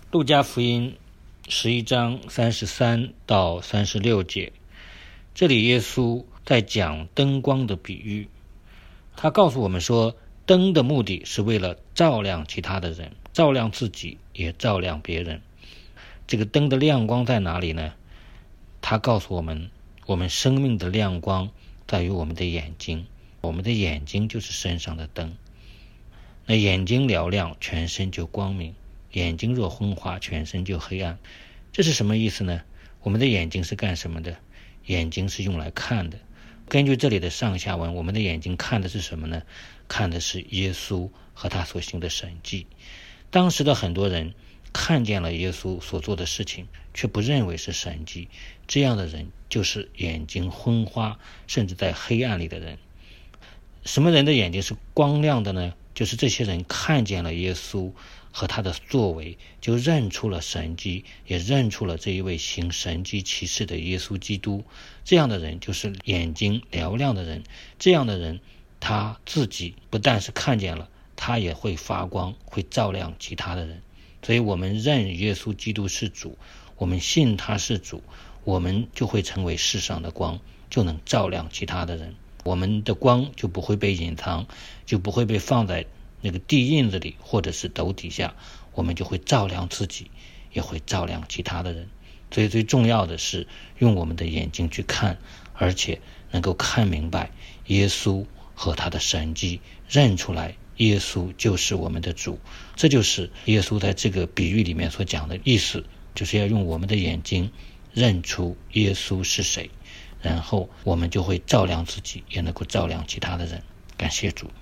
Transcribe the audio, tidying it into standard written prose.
路加福音11章33到36节，这里耶稣在讲灯光的比喻。他告诉我们说，灯的目的是为了照亮其他的人，照亮自己，也照亮别人。这个灯的亮光在哪里呢？他告诉我们，我们生命的亮光在于我们的眼睛，我们的眼睛就是身上的灯。那眼睛嘹亮，全身就光明；眼睛若昏花，全身就黑暗。这是什么意思呢？我们的眼睛是干什么的？眼睛是用来看的。根据这里的上下文，我们的眼睛看的是什么呢？看的是耶稣和他所行的神迹。当时的很多人看见了耶稣所做的事情，却不认为是神迹，这样的人就是眼睛昏花，甚至在黑暗里的人。什么人的眼睛是光亮的呢？就是这些人看见了耶稣和他的作为，就认出了神迹，也认出了这一位行神迹奇事的耶稣基督。这样的人就是眼睛嘹亮的人。这样的人他自己不但是看见了，他也会发光，会照亮其他的人。所以我们认耶稣基督是主，我们信他是主，我们就会成为世上的光，就能照亮其他的人。我们的光就不会被隐藏，就不会被放在那个地印子里或者是斗底下，我们就会照亮自己，也会照亮其他的人。所以最重要的是用我们的眼睛去看，而且能够看明白耶稣和他的神迹，认出来耶稣就是我们的主。这就是耶稣在这个比喻里面所讲的意思，就是要用我们的眼睛认出耶稣是谁，然后我们就会照亮自己，也能够照亮其他的人。感谢主。